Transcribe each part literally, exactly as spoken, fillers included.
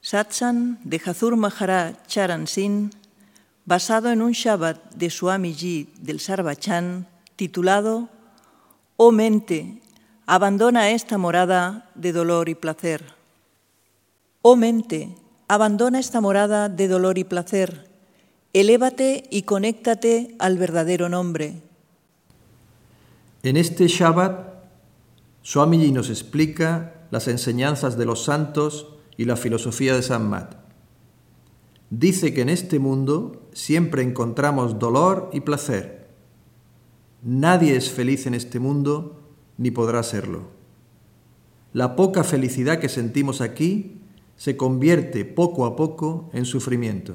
Satsang de Hazur Maharaj Charan Singh, basado en un Shabad de Swamiji del Sarvachan, titulado «Oh mente, abandona esta morada de dolor y placer». Oh mente, abandona esta morada de dolor y placer, elévate y conéctate al verdadero nombre. En este Shabbat, Swamiji nos explica las enseñanzas de los santos y la filosofía de San Mat. Dice que en este mundo siempre encontramos dolor y placer. Nadie es feliz en este mundo ni podrá serlo. La poca felicidad que sentimos aquí se convierte poco a poco en sufrimiento.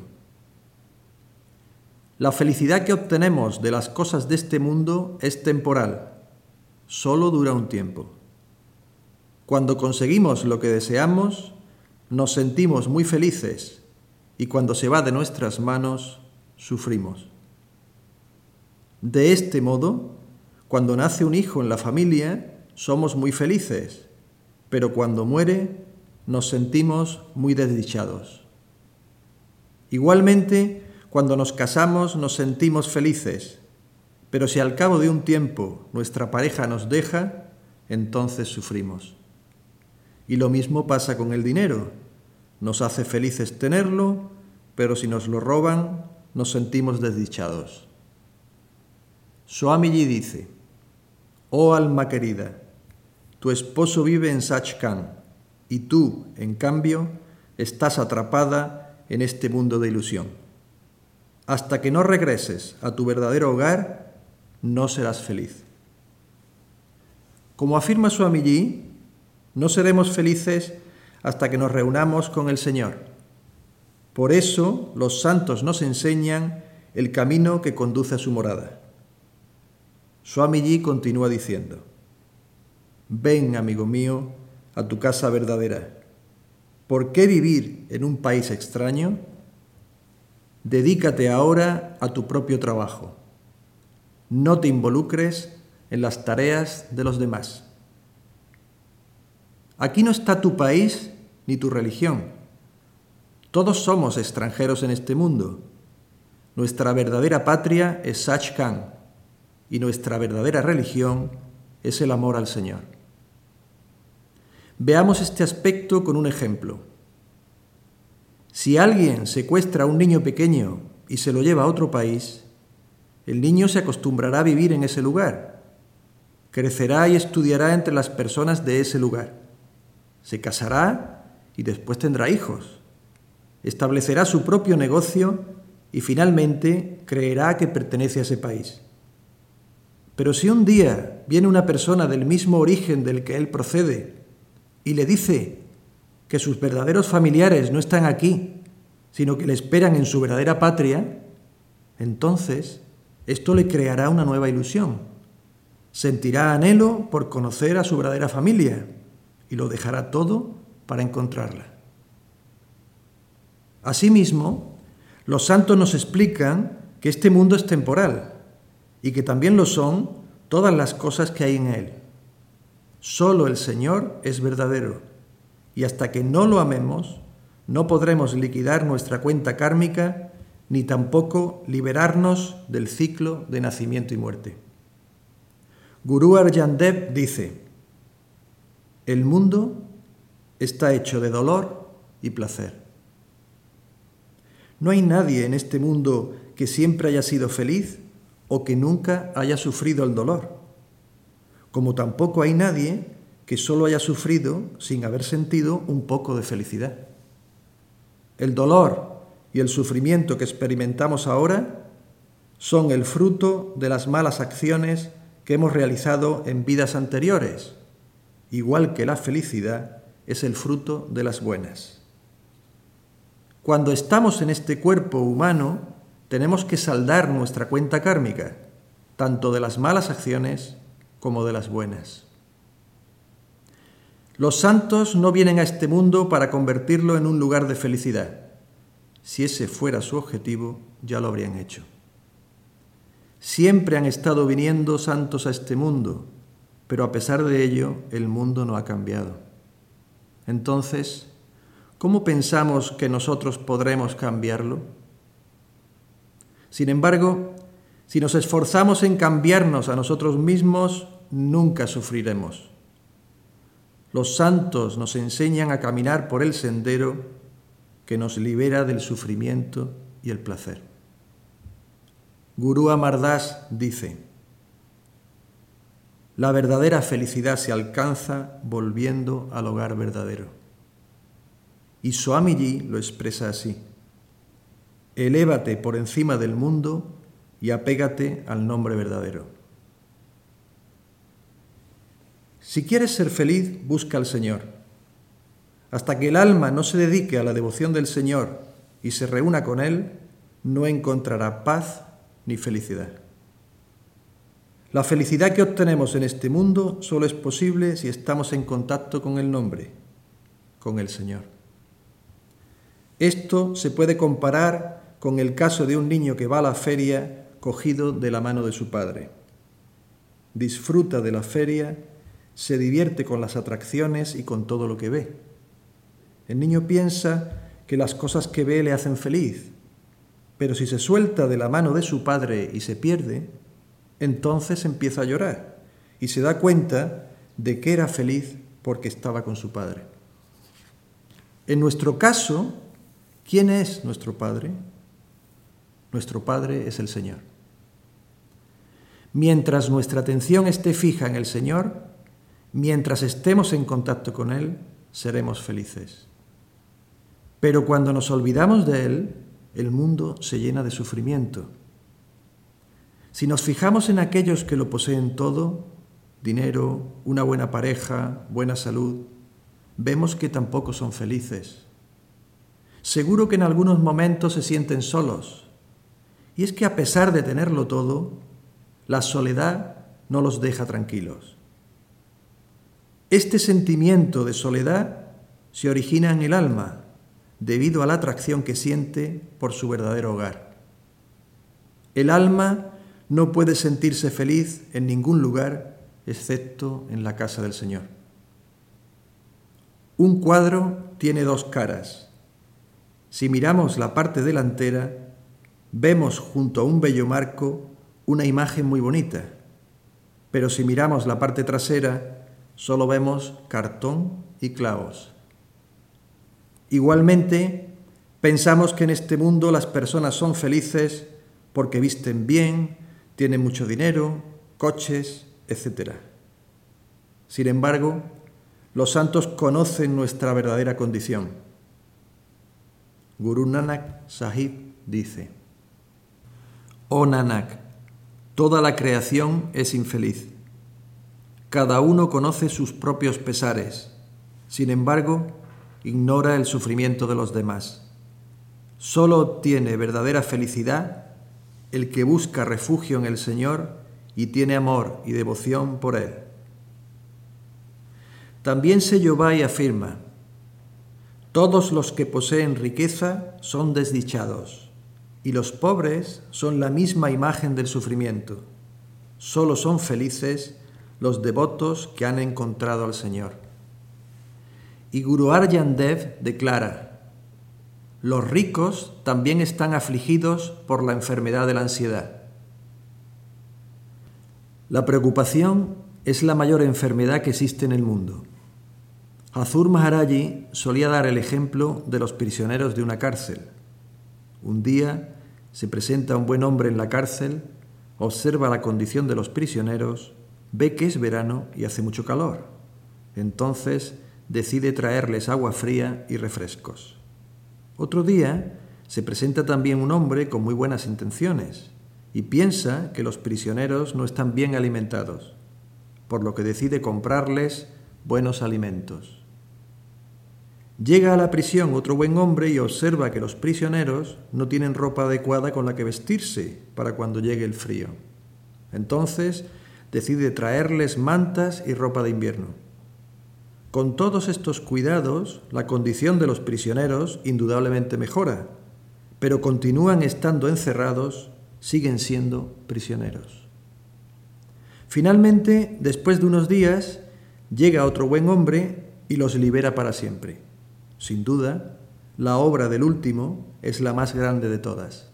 La felicidad que obtenemos de las cosas de este mundo es temporal, solo dura un tiempo. Cuando conseguimos lo que deseamos, nos sentimos muy felices y cuando se va de nuestras manos, sufrimos. De este modo, cuando nace un hijo en la familia, somos muy felices, pero cuando muere, nos sentimos muy desdichados. Igualmente, cuando nos casamos, nos sentimos felices, pero si al cabo de un tiempo nuestra pareja nos deja, entonces sufrimos. Y lo mismo pasa con el dinero. Nos hace felices tenerlo, pero si nos lo roban, nos sentimos desdichados. Swamiji dice: «Oh alma querida, tu esposo vive en Sachkhand y tú, en cambio, estás atrapada en este mundo de ilusión. Hasta que no regreses a tu verdadero hogar, no serás feliz». Como afirma Swamiji, no seremos felices hasta que nos reunamos con el Señor. Por eso los santos nos enseñan el camino que conduce a su morada. Swamiji continúa diciendo: «Ven, amigo mío, a tu casa verdadera. ¿Por qué vivir en un país extraño? Dedícate ahora a tu propio trabajo. No te involucres en las tareas de los demás. Aquí no está tu país ni tu religión. Todos somos extranjeros en este mundo. Nuestra verdadera patria es Sachkhand y nuestra verdadera religión es el amor al Señor». Veamos este aspecto con un ejemplo. Si alguien secuestra a un niño pequeño y se lo lleva a otro país, el niño se acostumbrará a vivir en ese lugar. Crecerá y estudiará entre las personas de ese lugar. Se casará y después tendrá hijos. Establecerá su propio negocio y finalmente creerá que pertenece a ese país. Pero si un día viene una persona del mismo origen del que él procede y le dice que sus verdaderos familiares no están aquí, sino que le esperan en su verdadera patria, entonces esto le creará una nueva ilusión. Sentirá anhelo por conocer a su verdadera familia y lo dejará todo para encontrarla. Asimismo, los santos nos explican que este mundo es temporal y que también lo son todas las cosas que hay en él. Solo el Señor es verdadero y hasta que no lo amemos, no podremos liquidar nuestra cuenta kármica ni tampoco liberarnos del ciclo de nacimiento y muerte. Guru Arjan Dev dice: «El mundo está hecho de dolor y placer. No hay nadie en este mundo que siempre haya sido feliz o que nunca haya sufrido el dolor, como tampoco hay nadie que solo haya sufrido sin haber sentido un poco de felicidad. El dolor y el sufrimiento que experimentamos ahora son el fruto de las malas acciones que hemos realizado en vidas anteriores, igual que la felicidad es el fruto de las buenas. Cuando estamos en este cuerpo humano, tenemos que saldar nuestra cuenta kármica, tanto de las malas acciones como de las buenas. Los santos no vienen a este mundo para convertirlo en un lugar de felicidad. Si ese fuera su objetivo, ya lo habrían hecho. Siempre han estado viniendo santos a este mundo, pero a pesar de ello, el mundo no ha cambiado. Entonces, ¿cómo pensamos que nosotros podremos cambiarlo? Sin embargo, si nos esforzamos en cambiarnos a nosotros mismos, nunca sufriremos. Los santos nos enseñan a caminar por el sendero que nos libera del sufrimiento y el placer. Guru Amar Das dice: la verdadera felicidad se alcanza volviendo al hogar verdadero. Y Swamiji lo expresa así: elévate por encima del mundo y apégate al nombre verdadero. Si quieres ser feliz, busca al Señor. Hasta que el alma no se dedique a la devoción del Señor y se reúna con Él, no encontrará paz ni felicidad. La felicidad que obtenemos en este mundo solo es posible si estamos en contacto con el nombre, con el Señor. Esto se puede comparar con el caso de un niño que va a la feria cogido de la mano de su padre. Disfruta de la feria, se divierte con las atracciones y con todo lo que ve. El niño piensa que las cosas que ve le hacen feliz, pero si se suelta de la mano de su padre y se pierde, entonces empieza a llorar y se da cuenta de que era feliz porque estaba con su padre. En nuestro caso, ¿quién es nuestro Padre? Nuestro Padre es el Señor. Mientras nuestra atención esté fija en el Señor, mientras estemos en contacto con Él, seremos felices. Pero cuando nos olvidamos de Él, el mundo se llena de sufrimiento. Si nos fijamos en aquellos que lo poseen todo, dinero, una buena pareja, buena salud, vemos que tampoco son felices. Seguro que en algunos momentos se sienten solos. Y es que a pesar de tenerlo todo, la soledad no los deja tranquilos. Este sentimiento de soledad se origina en el alma debido a la atracción que siente por su verdadero hogar. El alma no puede sentirse feliz en ningún lugar excepto en la casa del Señor. Un cuadro tiene dos caras. Si miramos la parte delantera, vemos junto a un bello marco una imagen muy bonita, pero si miramos la parte trasera, solo vemos cartón y clavos. Igualmente, pensamos que en este mundo las personas son felices porque visten bien, tienen mucho dinero, coches, etcétera. Sin embargo, los santos conocen nuestra verdadera condición. Guru Nanak Sahib dice: oh Nanak, toda la creación es infeliz. Cada uno conoce sus propios pesares, sin embargo, ignora el sufrimiento de los demás. Solo obtiene verdadera felicidad el que busca refugio en el Señor y tiene amor y devoción por Él. También Seyobhai afirma: todos los que poseen riqueza son desdichados, y los pobres son la misma imagen del sufrimiento. Solo son felices los devotos que han encontrado al Señor. Y Guru Arjan Dev declara: los ricos también están afligidos por la enfermedad de la ansiedad. La preocupación es la mayor enfermedad que existe en el mundo. Hazur Maharaji solía dar el ejemplo de los prisioneros de una cárcel. Un día se presenta un buen hombre en la cárcel, observa la condición de los prisioneros, ve que es verano y hace mucho calor. Entonces decide traerles agua fría y refrescos. Otro día se presenta también un hombre con muy buenas intenciones y piensa que los prisioneros no están bien alimentados, por lo que decide comprarles buenos alimentos. Llega a la prisión otro buen hombre y observa que los prisioneros no tienen ropa adecuada con la que vestirse para cuando llegue el frío. Entonces decide traerles mantas y ropa de invierno. Con todos estos cuidados, la condición de los prisioneros indudablemente mejora, pero continúan estando encerrados, siguen siendo prisioneros. Finalmente, después de unos días, llega otro buen hombre y los libera para siempre. Sin duda, la obra del último es la más grande de todas.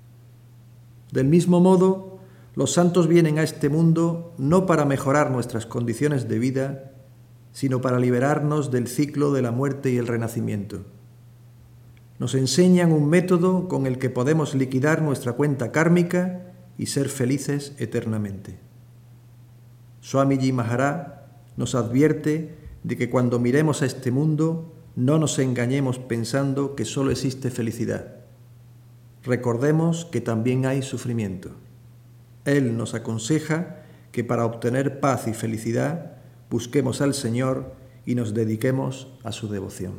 Del mismo modo, los santos vienen a este mundo no para mejorar nuestras condiciones de vida, sino para liberarnos del ciclo de la muerte y el renacimiento. Nos enseñan un método con el que podemos liquidar nuestra cuenta kármica y ser felices eternamente. Swamiji Maharaj nos advierte de que cuando miremos a este mundo no nos engañemos pensando que solo existe felicidad. Recordemos que también hay sufrimiento. Él nos aconseja que para obtener paz y felicidad busquemos al Señor y nos dediquemos a su devoción.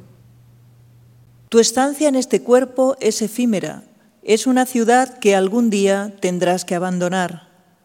Tu estancia en este cuerpo es efímera, es una ciudad que algún día tendrás que abandonar.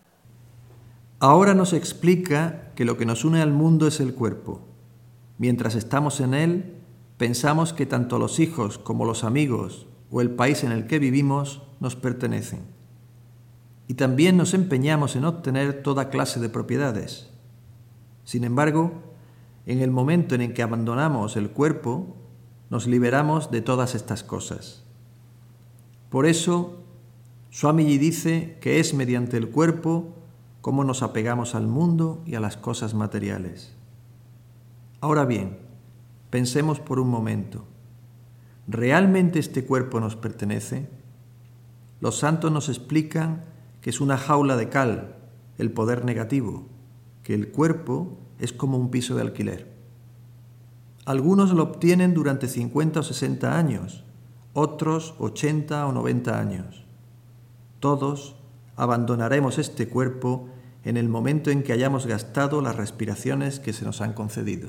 Ahora nos explica que lo que nos une al mundo es el cuerpo. Mientras estamos en él, pensamos que tanto los hijos como los amigos o el país en el que vivimos nos pertenecen. Y también nos empeñamos en obtener toda clase de propiedades. Sin embargo, en el momento en el que abandonamos el cuerpo, nos liberamos de todas estas cosas. Por eso, Swamiji dice que es mediante el cuerpo como nos apegamos al mundo y a las cosas materiales. Ahora bien, pensemos por un momento. ¿Realmente este cuerpo nos pertenece? Los santos nos explican que es una jaula de cal, el poder negativo, que el cuerpo es como un piso de alquiler. Algunos lo obtienen durante cincuenta o sesenta años, otros ochenta o noventa años. Todos abandonaremos este cuerpo en el momento en que hayamos gastado las respiraciones que se nos han concedido.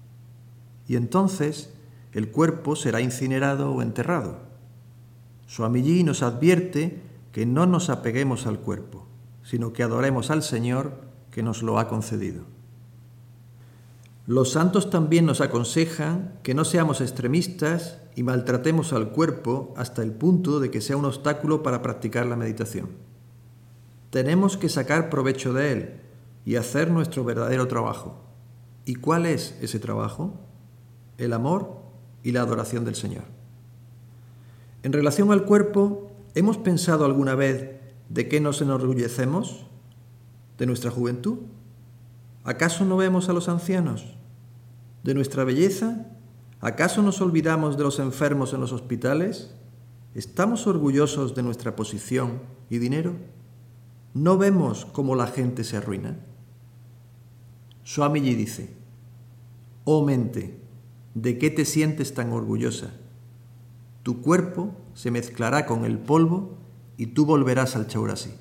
Y entonces el cuerpo será incinerado o enterrado. Swamiji nos advierte que no nos apeguemos al cuerpo, sino que adoremos al Señor que nos lo ha concedido. Los santos también nos aconsejan que no seamos extremistas y maltratemos al cuerpo hasta el punto de que sea un obstáculo para practicar la meditación. Tenemos que sacar provecho de él y hacer nuestro verdadero trabajo. ¿Y cuál es ese trabajo? El amor y la adoración del Señor. En relación al cuerpo, ¿hemos pensado alguna vez de qué nos enorgullecemos? ¿De nuestra juventud? ¿Acaso no vemos a los ancianos? ¿De nuestra belleza? ¿Acaso nos olvidamos de los enfermos en los hospitales? ¿Estamos orgullosos de nuestra posición y dinero? ¿No vemos cómo la gente se arruina? Swamiji dice: «Oh mente, ¿de qué te sientes tan orgullosa? Tu cuerpo se mezclará con el polvo y tú volverás al Chaurasi».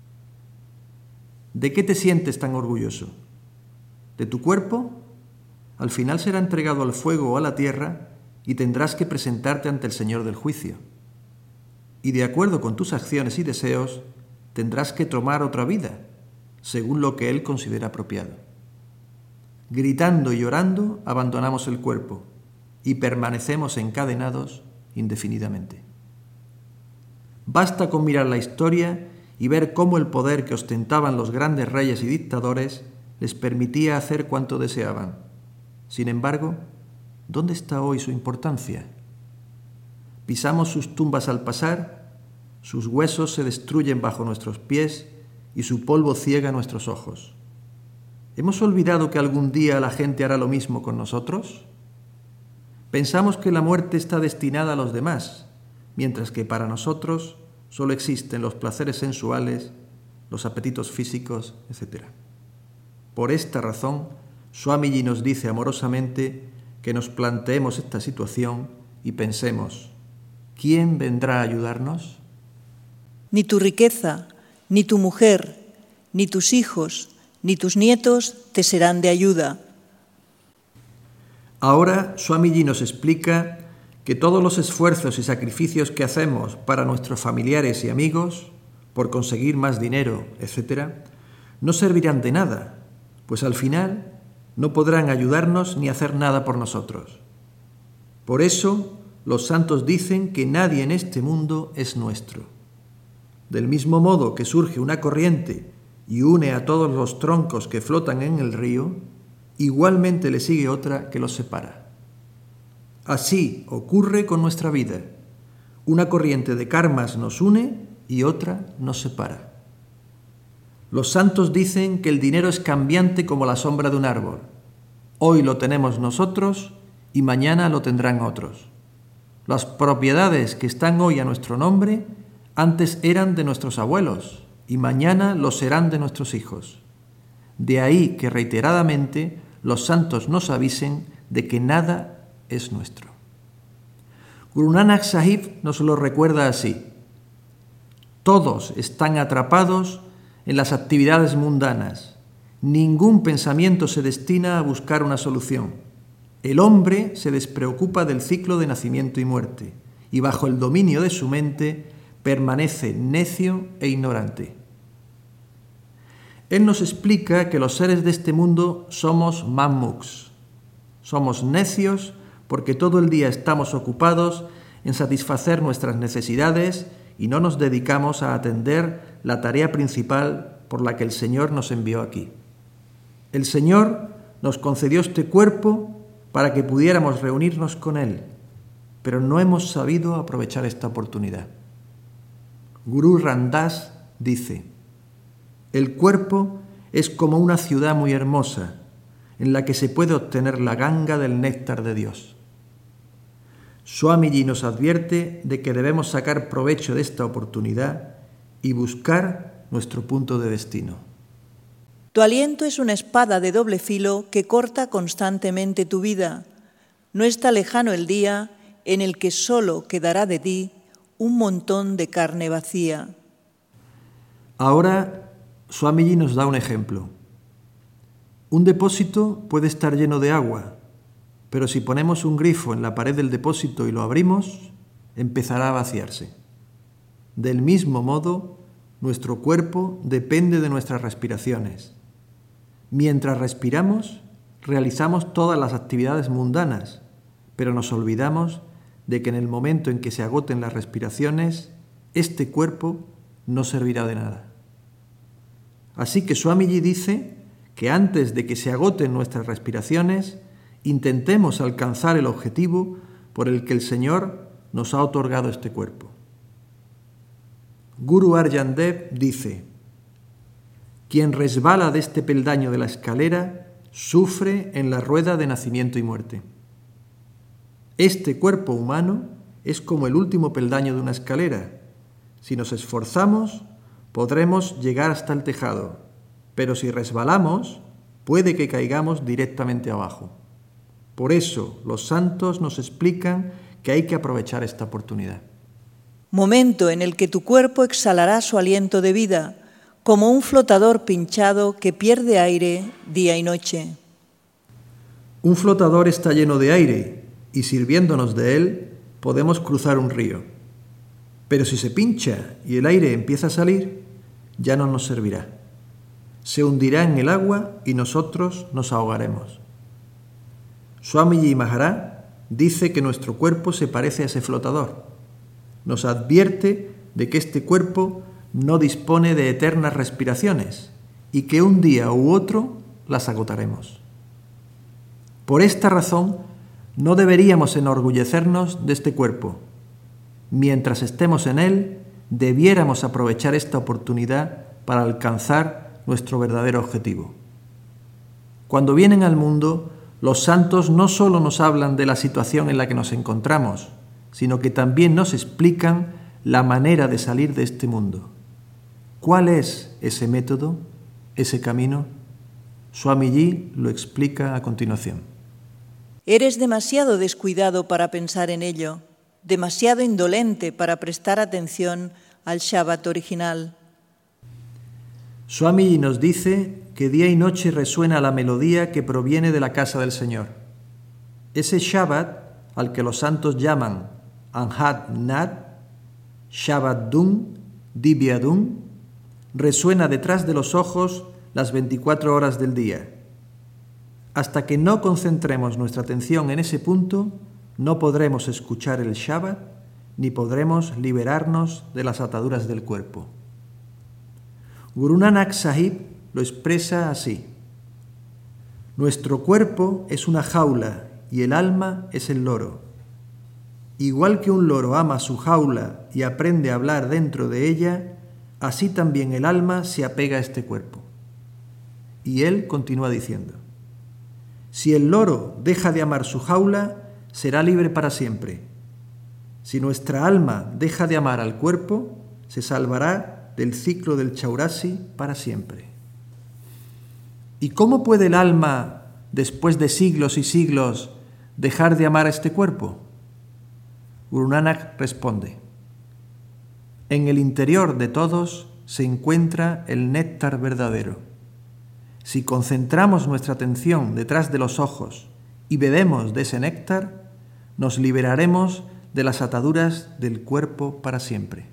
¿De qué te sientes tan orgulloso? ¿De tu cuerpo? Al final será entregado al fuego o a la tierra y tendrás que presentarte ante el Señor del juicio. Y de acuerdo con tus acciones y deseos, tendrás que tomar otra vida, según lo que Él considera apropiado. Gritando y llorando, abandonamos el cuerpo y permanecemos encadenados indefinidamente. Basta con mirar la historia y ver cómo el poder que ostentaban los grandes reyes y dictadores les permitía hacer cuanto deseaban. Sin embargo, ¿dónde está hoy su importancia? Pisamos sus tumbas al pasar, sus huesos se destruyen bajo nuestros pies y su polvo ciega nuestros ojos. ¿Hemos olvidado que algún día la gente hará lo mismo con nosotros? Pensamos que la muerte está destinada a los demás, mientras que para nosotros solo existen los placeres sensuales, los apetitos físicos, etcétera. Por esta razón, Swamiji nos dice amorosamente que nos planteemos esta situación y pensemos: ¿quién vendrá a ayudarnos? Ni tu riqueza, ni tu mujer, ni tus hijos, ni tus nietos te serán de ayuda. Ahora Swamiji nos explica que todos los esfuerzos y sacrificios que hacemos para nuestros familiares y amigos, por conseguir más dinero, etcétera, no servirán de nada, pues al final no podrán ayudarnos ni hacer nada por nosotros. Por eso, los santos dicen que nadie en este mundo es nuestro. Del mismo modo que surge una corriente y une a todos los troncos que flotan en el río, igualmente le sigue otra que los separa. Así ocurre con nuestra vida. Una corriente de karmas nos une y otra nos separa. Los santos dicen que el dinero es cambiante como la sombra de un árbol. Hoy lo tenemos nosotros y mañana lo tendrán otros. Las propiedades que están hoy a nuestro nombre antes eran de nuestros abuelos y mañana lo serán de nuestros hijos. De ahí que reiteradamente los santos nos avisen de que nada es nuestro. Guru Nanak Sahib nos lo recuerda así: todos están atrapados en las actividades mundanas. Ningún pensamiento se destina a buscar una solución. El hombre se despreocupa del ciclo de nacimiento y muerte y bajo el dominio de su mente permanece necio e ignorante. Él nos explica que los seres de este mundo somos mammuks. Somos necios porque todo el día estamos ocupados en satisfacer nuestras necesidades y no nos dedicamos a atender la tarea principal por la que el Señor nos envió aquí. El Señor nos concedió este cuerpo para que pudiéramos reunirnos con Él, pero no hemos sabido aprovechar esta oportunidad. Guru Ram Das dice: el cuerpo es como una ciudad muy hermosa en la que se puede obtener la ganga del néctar de Dios. Swamiji nos advierte de que debemos sacar provecho de esta oportunidad y buscar nuestro punto de destino. Tu aliento es una espada de doble filo que corta constantemente tu vida. No está lejano el día en el que solo quedará de ti un montón de carne vacía. Ahora, Swamiji nos da un ejemplo. Un depósito puede estar lleno de agua, pero si ponemos un grifo en la pared del depósito y lo abrimos, empezará a vaciarse. Del mismo modo, nuestro cuerpo depende de nuestras respiraciones. Mientras respiramos, realizamos todas las actividades mundanas, pero nos olvidamos de que en el momento en que se agoten las respiraciones, este cuerpo no servirá de nada. Así que Swamiji dice que antes de que se agoten nuestras respiraciones, intentemos alcanzar el objetivo por el que el Señor nos ha otorgado este cuerpo. Guru Arjan Dev dice: quien resbala de este peldaño de la escalera sufre en la rueda de nacimiento y muerte. Este cuerpo humano es como el último peldaño de una escalera. Si nos esforzamos, podremos llegar hasta el tejado, pero si resbalamos, puede que caigamos directamente abajo. Por eso, los santos nos explican que hay que aprovechar esta oportunidad. Momento en el que tu cuerpo exhalará su aliento de vida, como un flotador pinchado que pierde aire día y noche. Un flotador está lleno de aire y sirviéndonos de él podemos cruzar un río. Pero si se pincha y el aire empieza a salir, ya no nos servirá. Se hundirá en el agua y nosotros nos ahogaremos. Swamiji Maharaj dice que nuestro cuerpo se parece a ese flotador. Nos advierte de que este cuerpo no dispone de eternas respiraciones y que un día u otro las agotaremos. Por esta razón, no deberíamos enorgullecernos de este cuerpo. Mientras estemos en él, debiéramos aprovechar esta oportunidad para alcanzar nuestro verdadero objetivo. Cuando vienen al mundo, los santos no solo nos hablan de la situación en la que nos encontramos, sino que también nos explican la manera de salir de este mundo. ¿Cuál es ese método, ese camino? Swamiji lo explica a continuación. Eres demasiado descuidado para pensar en ello, demasiado indolente para prestar atención al Shabbat original. Swamiji nos dice que día y noche resuena la melodía que proviene de la casa del Señor. Ese Shabbat, al que los santos llaman Anhat Nat, Shabbat Dum, Dibya Dum, resuena detrás de los ojos las veinticuatro horas del día. Hasta que no concentremos nuestra atención en ese punto, no podremos escuchar el Shabbat ni podremos liberarnos de las ataduras del cuerpo. Guru Nanak Sahib lo expresa así: nuestro cuerpo es una jaula y el alma es el loro. Igual que un loro ama su jaula y aprende a hablar dentro de ella, así también el alma se apega a este cuerpo. Y él continúa diciendo: si el loro deja de amar su jaula, será libre para siempre. Si nuestra alma deja de amar al cuerpo, se salvará del ciclo del Chaurasi para siempre. ¿Y cómo puede el alma, después de siglos y siglos, dejar de amar a este cuerpo? Guru Nanak responde: en el interior de todos se encuentra el néctar verdadero. Si concentramos nuestra atención detrás de los ojos y bebemos de ese néctar, nos liberaremos de las ataduras del cuerpo para siempre.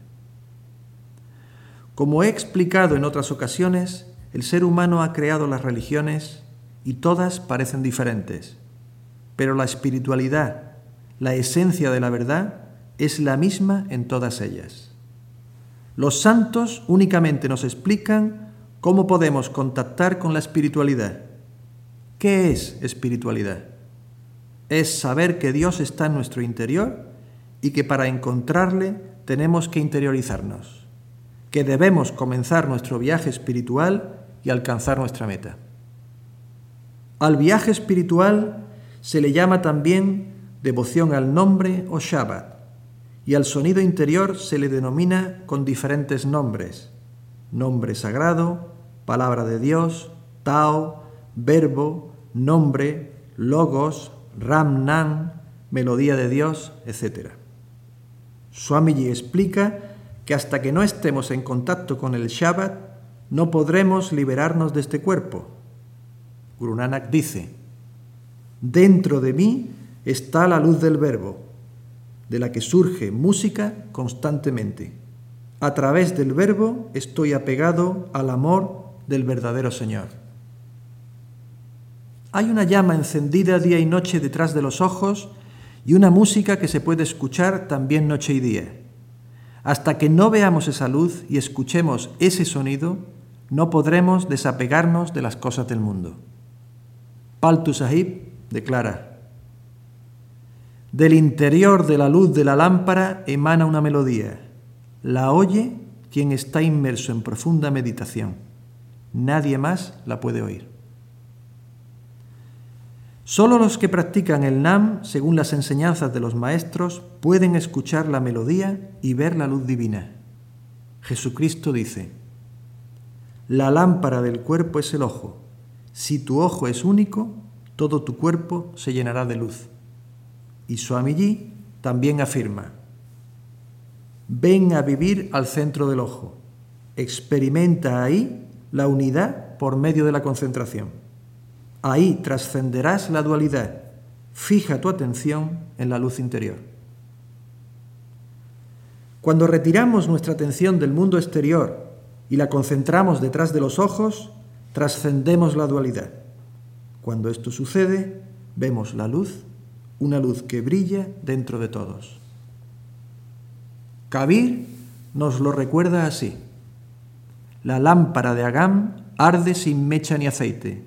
Como he explicado en otras ocasiones, el ser humano ha creado las religiones y todas parecen diferentes, pero la espiritualidad, la esencia de la verdad, es la misma en todas ellas. Los santos únicamente nos explican cómo podemos contactar con la espiritualidad. ¿Qué es espiritualidad? Es saber que Dios está en nuestro interior y que para encontrarle tenemos que interiorizarnos, que debemos comenzar nuestro viaje espiritual y alcanzar nuestra meta. Al viaje espiritual se le llama también devoción al nombre o Shabad, y al sonido interior se le denomina con diferentes nombres: nombre sagrado, palabra de Dios, Tao, verbo, nombre, logos, Ramnan, melodía de Dios, etcétera. Swamiji explica que hasta que no estemos en contacto con el Shabad, no podremos liberarnos de este cuerpo. Guru Nanak dice: dentro de mí está la luz del verbo, de la que surge música constantemente. A través del verbo estoy apegado al amor del verdadero Señor. Hay una llama encendida día y noche detrás de los ojos y una música que se puede escuchar también noche y día. Hasta que no veamos esa luz y escuchemos ese sonido, no podremos desapegarnos de las cosas del mundo. Paltu Sahib declara: del interior de la luz de la lámpara emana una melodía. La oye quien está inmerso en profunda meditación. Nadie más la puede oír. Solo los que practican el Nam, según las enseñanzas de los maestros, pueden escuchar la melodía y ver la luz divina. Jesucristo dice: la lámpara del cuerpo es el ojo. Si tu ojo es único, todo tu cuerpo se llenará de luz. Y Swamiji también afirma: ven a vivir al centro del ojo. Experimenta ahí la unidad por medio de la concentración. Ahí trascenderás la dualidad. Fija tu atención en la luz interior. Cuando retiramos nuestra atención del mundo exterior y la concentramos detrás de los ojos, trascendemos la dualidad. Cuando esto sucede, vemos la luz, una luz que brilla dentro de todos. Kabir nos lo recuerda así: la lámpara de Agam arde sin mecha ni aceite.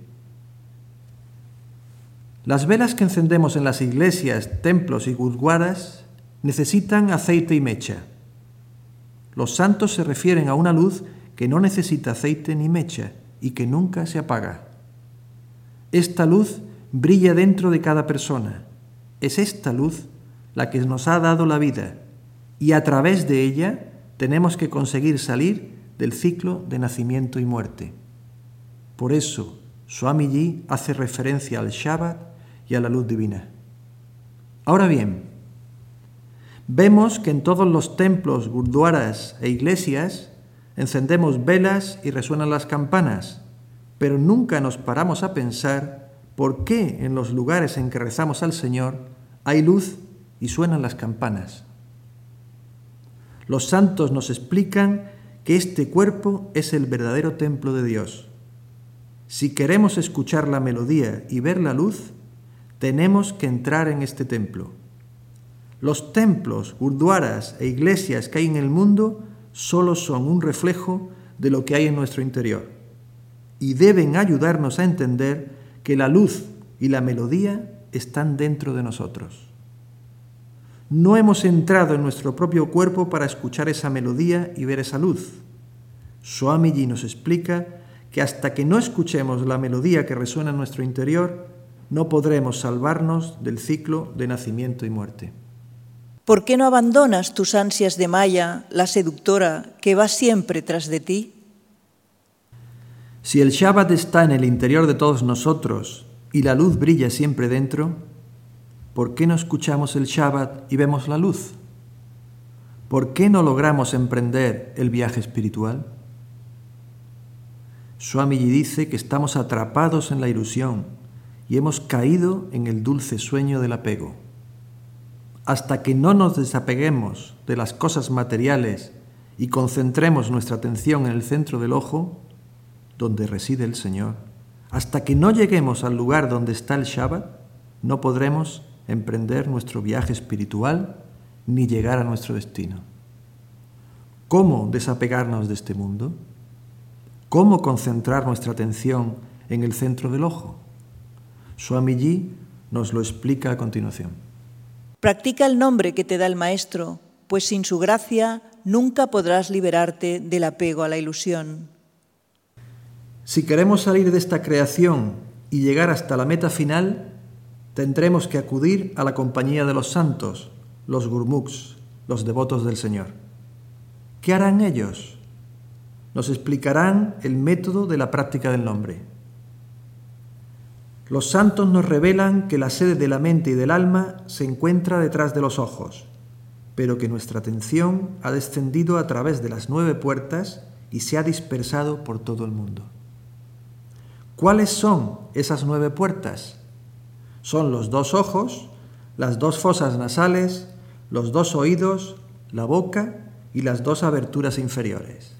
Las velas que encendemos en las iglesias, templos y gurdwaras necesitan aceite y mecha. Los santos se refieren a una luz que no necesita aceite ni mecha y que nunca se apaga. Esta luz brilla dentro de cada persona. Es esta luz la que nos ha dado la vida y a través de ella tenemos que conseguir salir del ciclo de nacimiento y muerte. Por eso, Swamiji hace referencia al Shabad y a la luz divina. Ahora bien, vemos que en todos los templos, gurdwaras e iglesias encendemos velas y resuenan las campanas, pero nunca nos paramos a pensar por qué en los lugares en que rezamos al Señor hay luz y suenan las campanas. Los santos nos explican que este cuerpo es el verdadero templo de Dios. Si queremos escuchar la melodía y ver la luz, tenemos que entrar en este templo. Los templos, gurdwaras e iglesias que hay en el mundo solo son un reflejo de lo que hay en nuestro interior y deben ayudarnos a entender que la luz y la melodía están dentro de nosotros. no hemos entrado en nuestro propio cuerpo para escuchar esa melodía y ver esa luz. Swamiji nos explica que hasta que no escuchemos la melodía que resuena en nuestro interior, no podremos salvarnos del ciclo de nacimiento y muerte. ¿Por qué no abandonas tus ansias de Maya, la seductora, que va siempre tras de ti? Si el Shabbat está en el interior de todos nosotros y la luz brilla siempre dentro, ¿por qué no escuchamos el Shabbat y vemos la luz? ¿Por qué no logramos emprender el viaje espiritual? Swamiji dice que estamos atrapados en la ilusión y hemos caído en el dulce sueño del apego. Hasta que no nos desapeguemos de las cosas materiales y concentremos nuestra atención en el centro del ojo, donde reside el Señor, hasta que no lleguemos al lugar donde está el Shabbat, no podremos emprender nuestro viaje espiritual ni llegar a nuestro destino. ¿Cómo desapegarnos de este mundo? ¿Cómo concentrar nuestra atención en el centro del ojo? Swamiji nos lo explica a continuación. Practica el nombre que te da el Maestro, pues sin su gracia nunca podrás liberarte del apego a la ilusión. Si queremos salir de esta creación y llegar hasta la meta final, tendremos que acudir a la compañía de los santos, los gurmuks, los devotos del Señor. ¿Qué harán ellos? Nos explicarán el método de la práctica del nombre. Los santos nos revelan que la sede de la mente y del alma se encuentra detrás de los ojos, pero que nuestra atención ha descendido a través de las nueve puertas y se ha dispersado por todo el mundo. ¿Cuáles son esas nueve puertas? Son los dos ojos, las dos fosas nasales, los dos oídos, la boca y las dos aberturas inferiores.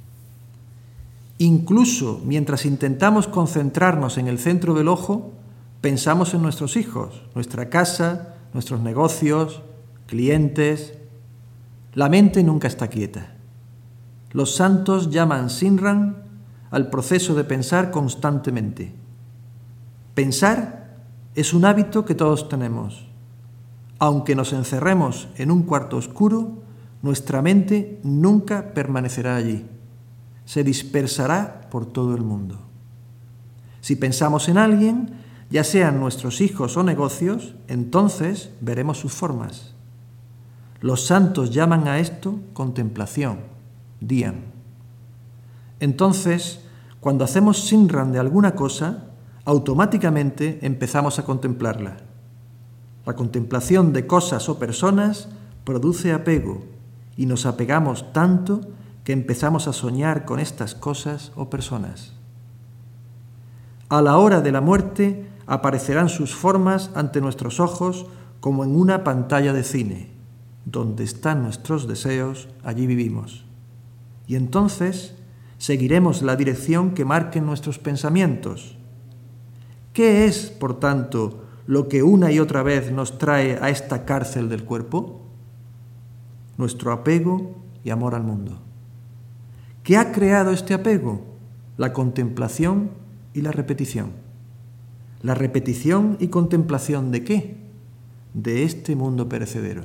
Incluso mientras intentamos concentrarnos en el centro del ojo, pensamos en nuestros hijos, nuestra casa, nuestros negocios, clientes. La mente nunca está quieta. Los santos llaman Sinran al proceso de pensar constantemente. Pensar es un hábito que todos tenemos. Aunque nos encerremos en un cuarto oscuro, nuestra mente nunca permanecerá allí. Se dispersará por todo el mundo. Si pensamos en alguien, ya sean nuestros hijos o negocios, entonces veremos sus formas. Los santos llaman a esto contemplación, dhyan. Entonces, cuando hacemos sinran de alguna cosa, automáticamente empezamos a contemplarla. La contemplación de cosas o personas produce apego y nos apegamos tanto que empezamos a soñar con estas cosas o personas. A la hora de la muerte aparecerán sus formas ante nuestros ojos como en una pantalla de cine. Donde están nuestros deseos, allí vivimos. Y entonces seguiremos la dirección que marquen nuestros pensamientos. ¿Qué es, por tanto, lo que una y otra vez nos trae a esta cárcel del cuerpo? Nuestro apego y amor al mundo. ¿Qué ha creado este apego? La contemplación y la repetición. ¿La repetición y contemplación de qué? De este mundo perecedero.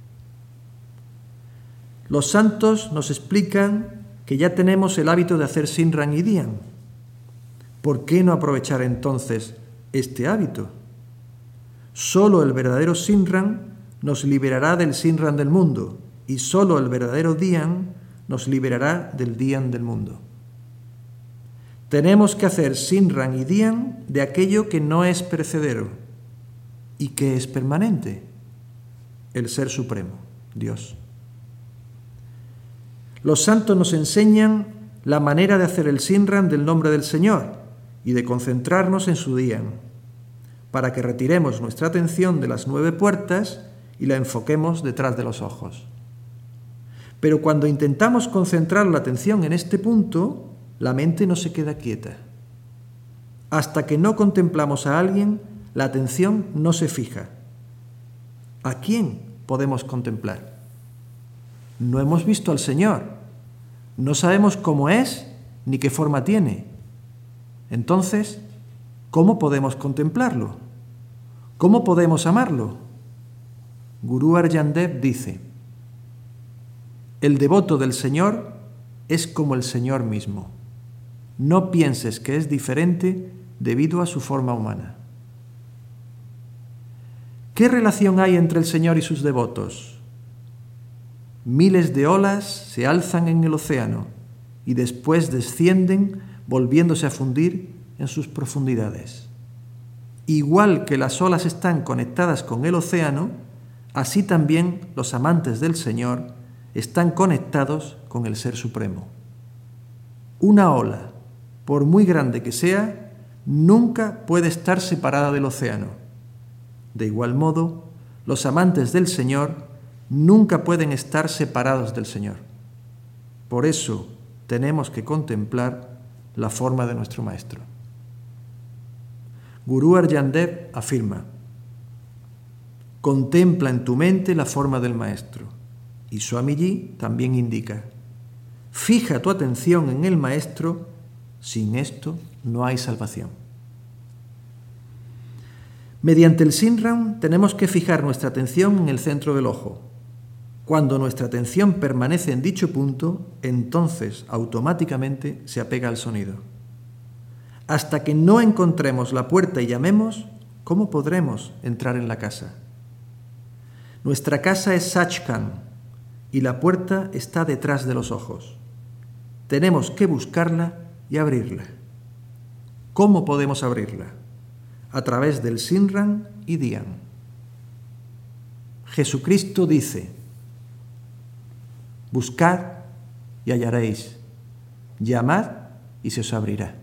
Los santos nos explican que ya tenemos el hábito de hacer sinran y dhyan. ¿Por qué no aprovechar entonces este hábito? Solo el verdadero sinran nos liberará del sinran del mundo y solo el verdadero dhyan nos liberará del dhyan del mundo. Tenemos que hacer sinran y dhyan de aquello que no es perecedero y que es permanente, el Ser Supremo, Dios. Los santos nos enseñan la manera de hacer el sinran del nombre del Señor y de concentrarnos en su dhyan, para que retiremos nuestra atención de las nueve puertas y la enfoquemos detrás de los ojos. Pero cuando intentamos concentrar la atención en este punto, la mente no se queda quieta. Hasta que no contemplamos a alguien, la atención no se fija. ¿A quién podemos contemplar? No hemos visto al Señor. No sabemos cómo es ni qué forma tiene. Entonces, ¿cómo podemos contemplarlo? ¿Cómo podemos amarlo? Gurú Arjan Dev dice: el devoto del Señor es como el Señor mismo. No pienses que es diferente debido a su forma humana. ¿Qué relación hay entre el Señor y sus devotos? Miles de olas se alzan en el océano y después descienden volviéndose a fundir en sus profundidades. Igual que las olas están conectadas con el océano, así también los amantes del Señor están conectados con el Ser Supremo. Una ola, por muy grande que sea, nunca puede estar separada del océano. De igual modo, los amantes del Señor nunca pueden estar separados del Señor. Por eso tenemos que contemplar la forma de nuestro Maestro. Gurú Arjan Dev afirma: contempla en tu mente la forma del Maestro. Y Swamiji también indica: fija tu atención en el Maestro, sin esto no hay salvación. Mediante el Sinram tenemos que fijar nuestra atención en el centro del ojo. Cuando nuestra atención permanece en dicho punto, entonces automáticamente se apega al sonido. Hasta que no encontremos la puerta y llamemos, ¿cómo podremos entrar en la casa? Nuestra casa es Sachkhand y la puerta está detrás de los ojos. Tenemos que buscarla y abrirla. ¿Cómo podemos abrirla? A través del Sinram y Dhyan. Jesucristo dice: buscad y hallaréis, llamad y se os abrirá.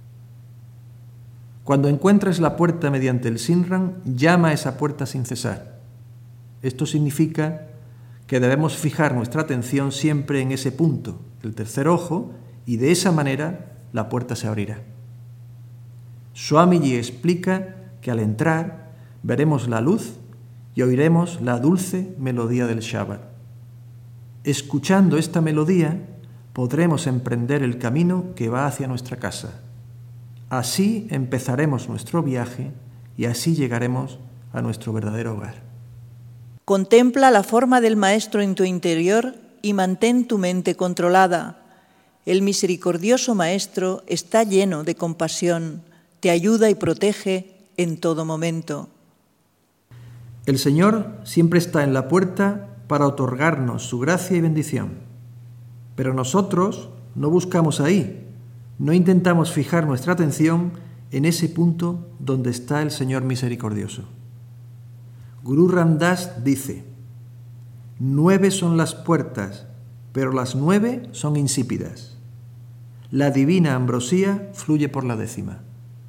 Cuando encuentres la puerta mediante el Sinram, llama a esa puerta sin cesar. Esto significa que debemos fijar nuestra atención siempre en ese punto, el tercer ojo, y de esa manera la puerta se abrirá. Swamiji explica que al entrar veremos la luz y oiremos la dulce melodía del Shabad. Escuchando esta melodía podremos emprender el camino que va hacia nuestra casa. Así empezaremos nuestro viaje y así llegaremos a nuestro verdadero hogar. Contempla la forma del Maestro en tu interior y mantén tu mente controlada. El misericordioso Maestro está lleno de compasión, te ayuda y protege en todo momento. El Señor siempre está en la puerta para otorgarnos su gracia y bendición. Pero nosotros no buscamos ahí, no intentamos fijar nuestra atención en ese punto donde está el Señor misericordioso. Gurú Ram Das dice: nueve son las puertas, pero las nueve son insípidas. La divina ambrosía fluye por la décima.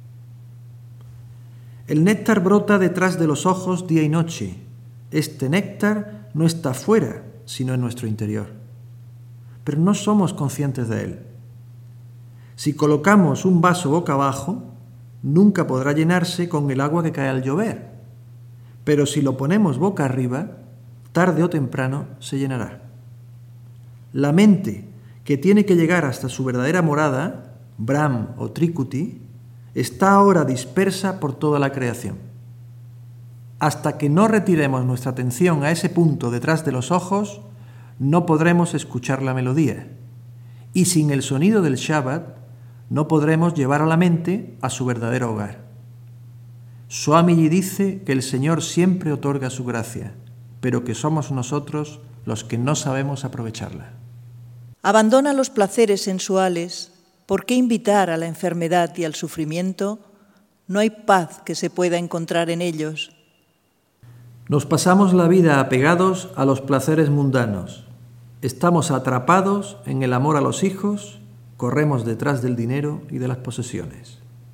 El néctar brota detrás de los ojos día y noche. Este néctar no está fuera, sino en nuestro interior. Pero no somos conscientes de él. Si colocamos un vaso boca abajo, nunca podrá llenarse con el agua que cae al llover. Pero si lo ponemos boca arriba, tarde o temprano se llenará. La mente, que tiene que llegar hasta su verdadera morada, Brahm o Trikuti, está ahora dispersa por toda la creación. Hasta que no retiremos nuestra atención a ese punto detrás de los ojos, no podremos escuchar la melodía. Y sin el sonido del Shabad, no podremos llevar a la mente a su verdadero hogar. Swamiji dice que el Señor siempre otorga su gracia, pero que somos nosotros los que no sabemos aprovecharla. Abandona los placeres sensuales. ¿Por qué invitar a la enfermedad y al sufrimiento? No hay paz que se pueda encontrar en ellos. Nos pasamos la vida apegados a los placeres mundanos. Estamos atrapados en el amor a los hijos, corremos detrás del dinero y de las posesiones.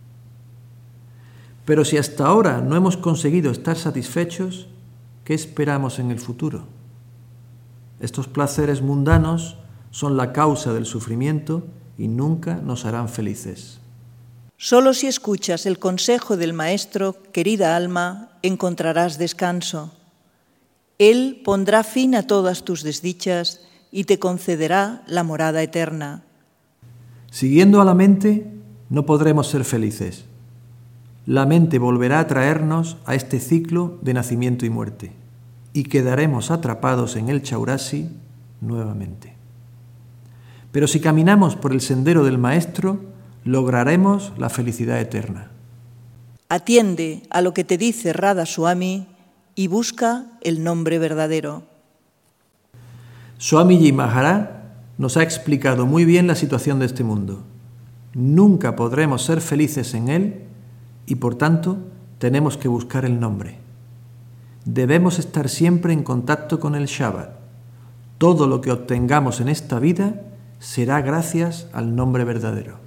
Pero si hasta ahora no hemos conseguido estar satisfechos, ¿qué esperamos en el futuro? Estos placeres mundanos son la causa del sufrimiento y nunca nos harán felices. Solo si escuchas el consejo del Maestro, querida alma, encontrarás descanso. Él pondrá fin a todas tus desdichas y te concederá la morada eterna. Siguiendo a la mente, no podremos ser felices. La mente volverá a traernos a este ciclo de nacimiento y muerte. y quedaremos atrapados en el Chaurasi nuevamente. Pero si caminamos por el sendero del Maestro, lograremos la felicidad eterna. Atiende a lo que te dice Radha Swami y busca el nombre verdadero. Swamiji Maharaj nos ha explicado muy bien la situación de este mundo. Nunca podremos ser felices en él y, por tanto, tenemos que buscar el nombre. Debemos estar siempre en contacto con el Shabad. Todo lo que obtengamos en esta vida será gracias al nombre verdadero.